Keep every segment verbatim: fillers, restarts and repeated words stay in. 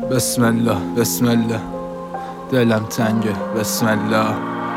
بسم الله بسم الله، دلم تنگه بسم الله.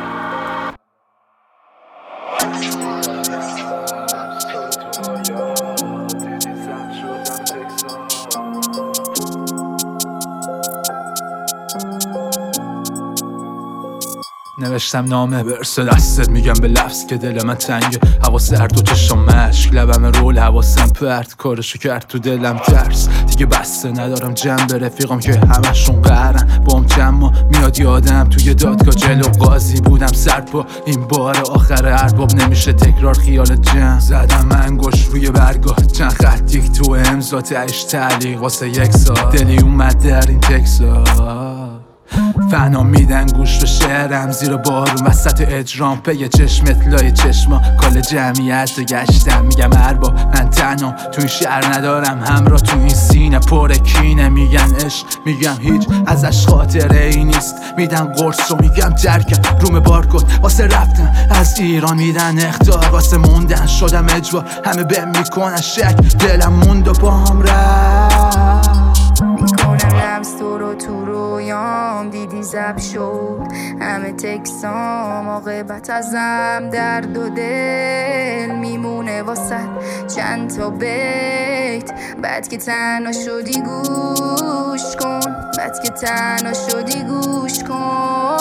نوشتم نامه برسه دستت، میگم به لفظ که دل من تنگه. هوا سرد و چشم مشک، لبم رول، حواسم پرت، کارشو کرد تو دلم ترس. دیگه بسته ندارم جمع به رفیقم که همشون قهرن بام جمع. میاد یادم توی دادگاه جلو قاضی بودم سرد با این بار آخر ارباب نمیشه تکرار خیال جمع. زدم انگوش روی برگاه چند خط یک تو امضا تهش تعلیق واسه یک سال. دلی اومد در این تکسا فنا میدن گوش به شعرم زیر بارون وسط اجرام پی چشمت لای چشما کل جمعیت رو گشتم. میگم ارباب من تنها تو این شهر ندارم همراه، تو این سینه پر کینه. میگن عشق میگم هیچ ازش خاطره ای نیست، میدن قرص و میگم ترکم روم بارکد واسه رفتن از ایران. میدن اختار واسه موندن شدم اجبار، همه بهم میکنن شک دلم موند و با هم رفت. میکنم لمس تو رو تو رویام، دیدی زب شد همه تکسام. عاقبت ازم درد و دل میمونه واسه چند تا بیت. بعد که تنها شدی گوش کن، بعد که تنها شدی گوش کن،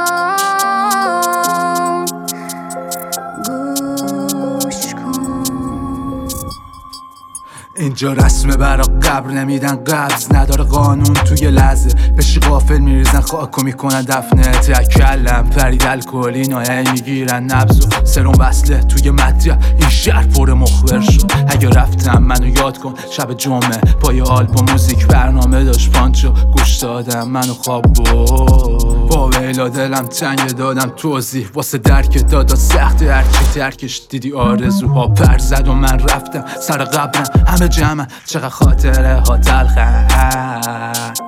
گوش کن. اینجا رسمه برا قبر نمیدن قبض، نداره قانون توی لحظه بشی غافل میریزن خاکو میکنن دفنه. تکلم پرید الکلی نایه میگیرن نبض و سرم وصله توی مدیه. این شهر پر مخبر شد اگه رفتم منو یاد کن. شب جمعه پای آلبوم موزیک برنامه داشت پانچو گوش دادم منو خواب بود. با ویلا دلم تنگ دادم توضیح واسه درک دادا سخت هرچی ترکش دیدی آرزوها پر زد و من رفتم سر قبرم همه جمع چقدر خاطره ها تلخن.